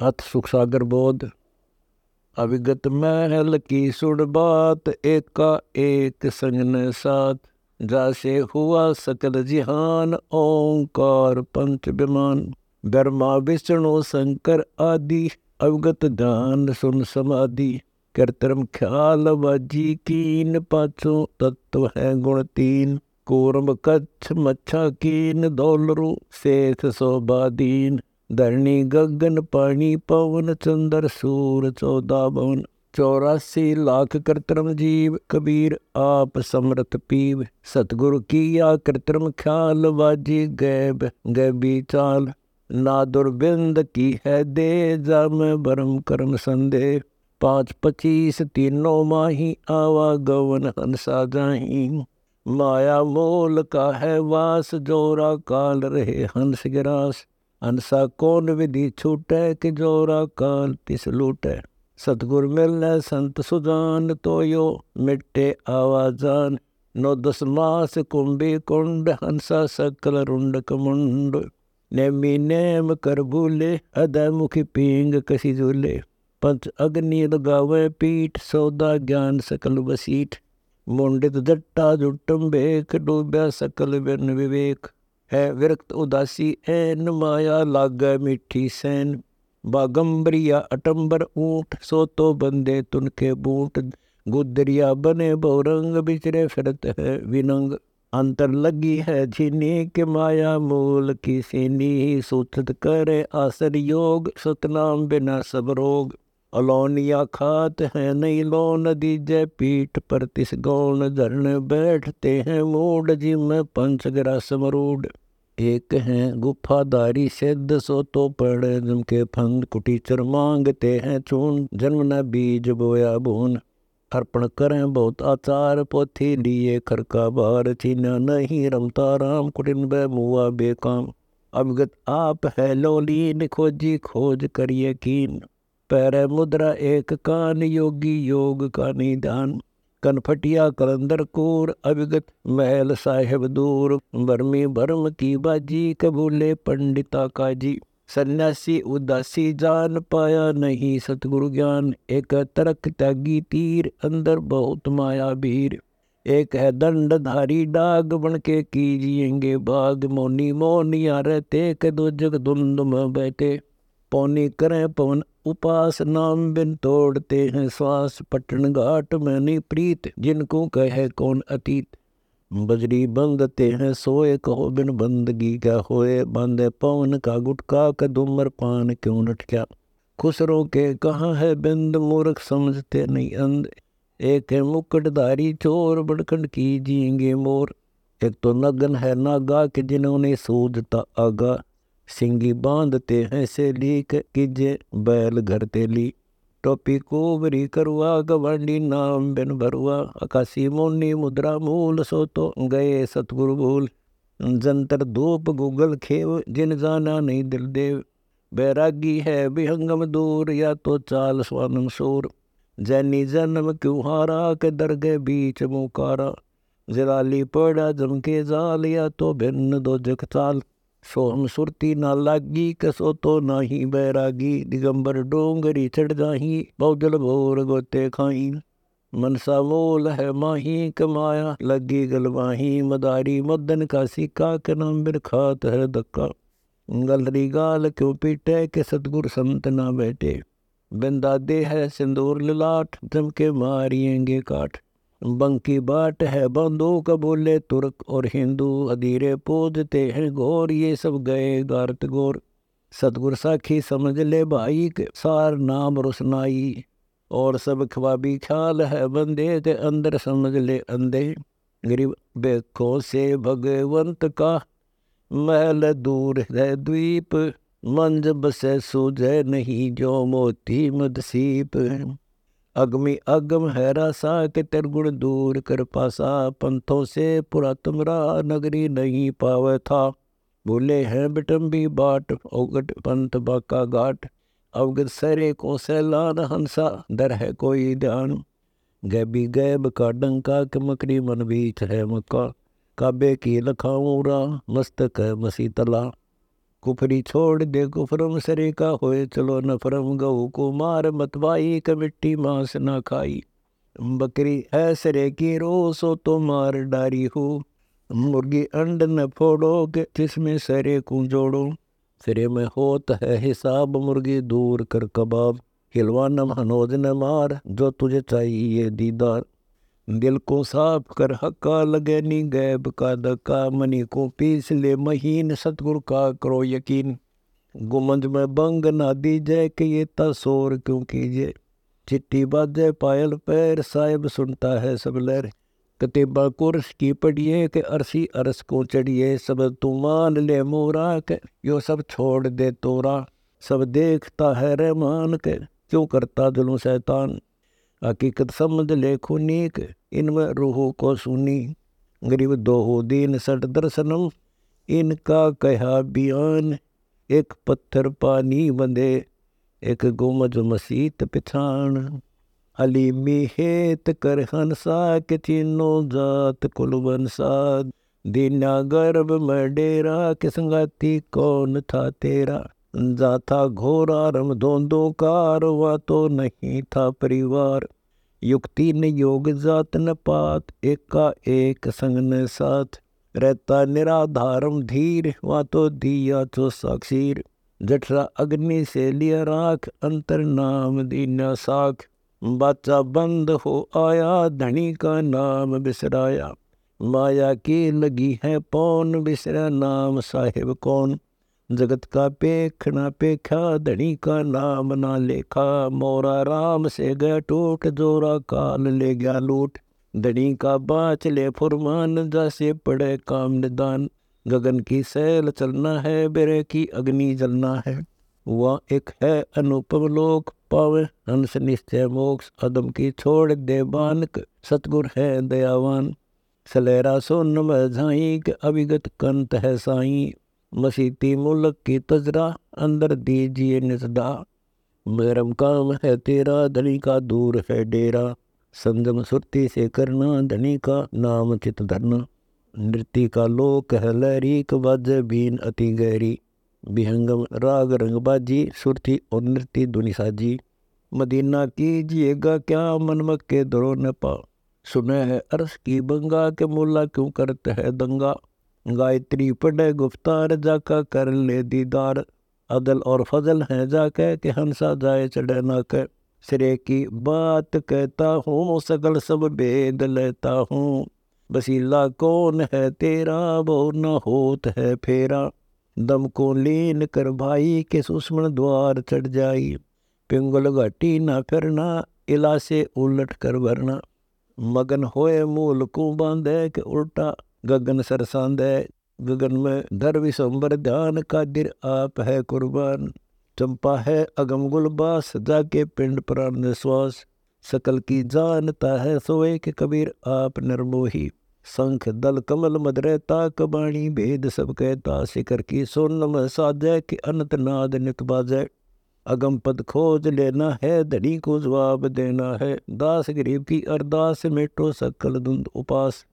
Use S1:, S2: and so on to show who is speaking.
S1: अथ सुख सागर बोध। अविगत महल की सुन बात, एका एक संगन साथ। जासे हुआ सकल जिहान, ओंकार पंच विमान। ब्रह्मा विष्णु शंकर आदि, अवगत ध्यान सुन समाधि। कृत्रिम ख्याल बाजी कीन, पाछो तत्व है गुण तीन। कूर्म कच्छ मच्छा कीन, दौलरु शेष शोभादीन। धरणी गगन पानी पवन, चंद्र सूर 14 भवन। 84 लाख कृत्रिम जीव, कबीर आप समरथ पीव। सतगुरु किया कृत्रिम ख्याल, बाजी गैब गैबी चाल। ना दुर्बिंद की है दे, जाम भरम कर्म संदेह। 5 25 तीनों माही, आवा गवन हंसा जाही। माया मोल का है वास, जोरा काल रहे हंस गिरास। हंसा कौन विधि छूटै, कि जोरा काल तिस लूटै। सतगुर मिलै संत सुजान, तो यो मिटे आवाजान। 9 10 मास कुंभी कुंड, हंसा सकल रुंड कमुंड। नेमी नेम कर भूले, अदय मुखी पींग कसी झूले। पंच अग्नि लगावे पीठ, सौदा ज्ञान सकल बसीठ। मुंडित जट्टा जुटम बेख, डूबया सकल बिन विवेक। है विरक्त उदासी ऐन, माया लागे मीठी सैन। बागंबरिया अटंबर ऊंट, सो तो बंदे तुनके बूट। गुदरिया बने बहुरंग, बिचरे फिरत है विनंग। अंतर लगी है झीनी, के माया मूल की सीनी। सूचत करे आसर योग, सतनाम बिना सब रोग। अलौनिया खात है नहीं लोन, दीजय पीठ पर तिस गौन। धरण बैठते हैं मूड, जिम पंच ग्रास मरूड। एक हैं गुफाधारी सिद्ध, सो तो पड़े जम के फंद। कुटीचर मांगते हैं चून, जन्म न बीज बोया भून। अर्पण करें बहुत आचार, पोथी लिए खरका बार। चीना नहीं रमता राम, कुटिन ब मुआ बेकाम। अवगत आप है लोलीन, खोजी खोज करिए कीन। पैर मुद्रा एक कान, योगी योग का निदान। कनफटिया कलंदर कूर, अविगत महल साहेब दूर। बर्मी भरम की बाजी, कबूले पंडिता काजी। सन्यासी उदासी जान, पाया नहीं सतगुरु ज्ञान। एक तरक त्यागी तीर, अंदर बहुत माया भीर। एक है दंडधारी डाग, बन के कीजिएंगे बाग। मोनी मोनिया रहते, के दो जग धुंध में बैठे। पौनी करें पवन उपास, नाम बिन तोड़ते हैं श्वास। पटन घाट में नहीं प्रीत, जिनको कहे कौन अतीत। बजरी बंदते हैं सोए, कहो बिन बंदगी क्या होए। बांधे पवन का गुटका, का धूम्र पान क्यों लटका। खुसरों के कहाँ है बिंद, मूर्ख समझते नहीं अंध। एक है मुकुटधारी चोर, बड़खंड कीजिएंगे मोर। एक तो नगन है नागा, के जिन्होंने सूझता आगा। सिंगी बांधते हैं से लीक, कीजे बैल घर तेली। टोपी कोबरी करुआ, गवांडी नाम बिन भरुआ। आकाशी मोनी मुद्रा मूल, सो तो गए सतगुरु भूल। जंतर धूप गूगल खेव, जिन जाना नहीं दिल देव। बैरागी है विहंगम दूर, या तो चाल स्वानम सूर। जैनी जन्म क्यों हारा, के दरगे बीच मुकारा। जराली पड़ा जम के जाल, या तो भिन्न दो जग चाल। सोहम सुरती ना लागी, कसो तो नाही बैरागी। दिगंबर डोंगरी चढ़ जाही, बहुजल भोर गोते खाई। मनसा मोल है माही, कमाया लगी गलवाही। मदारी मदन का सिक्का, के नाम बिन खात है धक्का। गलरी गाल क्यों पीटे, के सतगुर संत ना बैठे। बिंदा दे है सिंदूर ललाट, जम के मारिएंगे काठ। बंकी बाट है बंदूक, बोले तुर्क और हिंदू। अधीरे पूजते हैं घोर, ये सब गए गारत गोर। सतगुर साखी समझ ले भाई, के सार नाम रोशनाई। और सब ख्वाबी ख्याल है बंदे, के अंदर समझ ले अंधे। गरीब बेखों से भगवंत का, महल दूर है द्वीप। मंज बसे सूझे नहीं, जो मोती मदसीप। अगमी अगम है रासा, के तिरगुण दूर कर पासा। पंथों से पुरा तुमरा, नगरी नहीं पावे था। भूले हैं बिटम्बी बाट, अवगट पंथ बाका घाट। अवगत सरे को सैलान, हंसा दर है कोई ध्यान। गैबी गैब का डंका, के मकड़ी मन बीच है मक्का। काबे की लखाऊरा, मस्तक है मसी तला। कुफरी छोड़ दे कुफरम सरे का होए चलो न फरम गऊ को मार मतवाई क मिट्टी मांस ना खाई। बकरी है सरे की रोसो तो मार डारी हो। मुर्गी अंड न फोड़ो के जिसमें सरे को जोड़ो। सिरे में होत है हिसाब मुर्गी दूर कर कबाब। हिलवा न हनोज न मार जो तुझे चाहिए दीदार। दिल को साफ कर हक्का लगे नी गैब का धक्का। मनी को पीस ले महीन सतगुरु का करो यकीन। गुमंज में बंग ना दीजिए कि ये तसोर क्यों कीजिए। चिट्ठी बाजे पायल पैर साहिब सुनता है सब लहर। कतीबा कुर्स की पढ़िए के अरसी अरस को चढ़िए। सब तू मान ले मोरा के यो सब छोड़ दे तोरा। सब देखता है रहमान के क्यों करता जुल्म शैतान। हकीकत समझ ले खूनीक इनमें रूह को सुनी। गरीब दो दीन सट दर्शनम इनका कहा बयान। एक पत्थर पानी बंधे एक गुमज मसीत पिछाण। हलीमी हेत कर हंसा के चीनो जात कुलवन साध। दीना गर्भ में डेरा के संगाती कौन था तेरा। जा था घोरा रम धोंदो कार हुआ तो नहीं था परिवार। युक्ति न योग जात न पात एका एक संग न साथ। रहता निराधारम धीर वा तो दिया तो साक्षीर। जठरा अग्नि से लिया राख अंतर नाम दीना साख। बाचा बंद हो आया धनी का नाम बिसराया। माया की लगी है पौन बिसरा नाम साहिब कौन। जगत का पेखना पेखा धनी का नाम ना लेखा। मोरा राम से गया टूट जोरा काल ले गया लूट। धनी का बाच ले फुरमान जैसे पड़े काम निदान। गगन की सैल चलना है बेरे की अग्नि जलना है। वह एक है अनुपम लोक पावे हंस निश्चय मोक्ष। अदम की छोड़ दे बानक सतगुर है दयावान। सलेरा सोन में झाई के अविगत कंत है साई। मसीती मुल्क की तजरा अंदर दीजिए निसदा। मेरम काम है तेरा धनी का दूर है डेरा। संजम सुरती से करना धनी का नाम चित धरना। नृत्य का लोक है लहरी क बाजे बीन अति गहरी। विहंगम राग रंग बाजी सुरती और नृत्य धुनि साजी। मदीना कीजिएगा क्या मनमक के दरो न पा। सुने है अरस की बंगा के मुल्ला क्यों करते है दंगा। गायत्री पढ़े गुफ्तार जाका कर ले दीदार। अदल और फजल है जाके के हंसा जाए चढ़े ना के। सिरे की बात कहता हूँ सकल सब भेद लेता हूँ। बसीला कौन है तेरा वो न होत है फेरा। दम को लीन कर भाई के सुषमण द्वार चढ़ जाई। पिंगल घाटी ना फिरना इला से उलट कर वरना। मगन होए मूल को बांधे के उल्टा गगन सरसांदे। गगन में धर विशंबर ध्यान का दिर आप है कुर्बान। चंपा है अगम गुलबास जाके पिंड प्राण निश्वास। सकल की जानता है सोए के कबीर आप निर्मोही। शंख दल कमल मदरता कबाणी भेद सब कहता। शिखर की सोनम साजय के अनंत नाद नित बाजय। अगम पद खोज लेना है धनी को जवाब देना है। दास गरीब की अरदास मिटो सकल धुंध उपास।